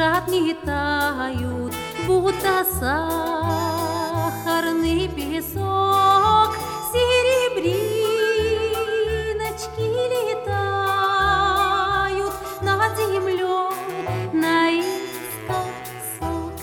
дрожат, не тают, будто сахарный песок. Серебриночки летают над землей наискосок.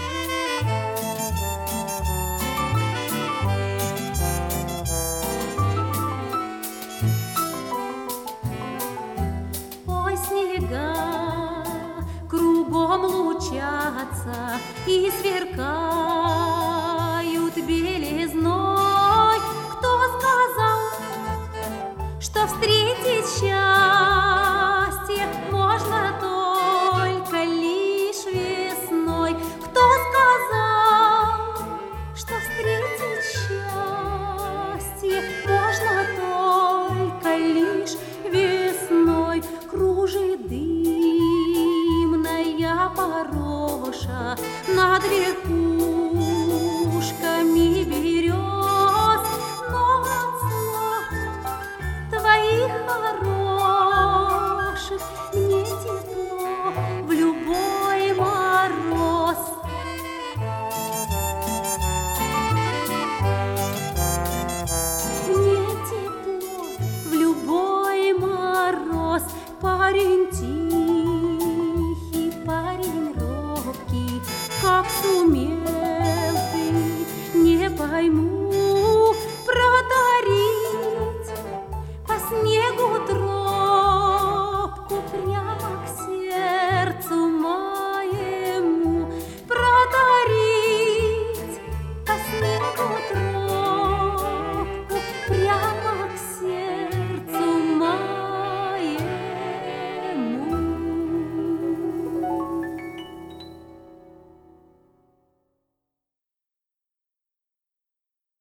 Ой, снега кругом лучатся и сверкают белизной. Кто сказал, что встретить счастье можно только лишь весной? Кто сказал, что встретить счастье можно только лишь весной? Кружит дымная пороша над верхушками берез, но от слов твоих хороших мне тепло в любой мороз. Мне тепло в любой мороз. Парень тихий, парень робкий, как сумел ты, не пойму.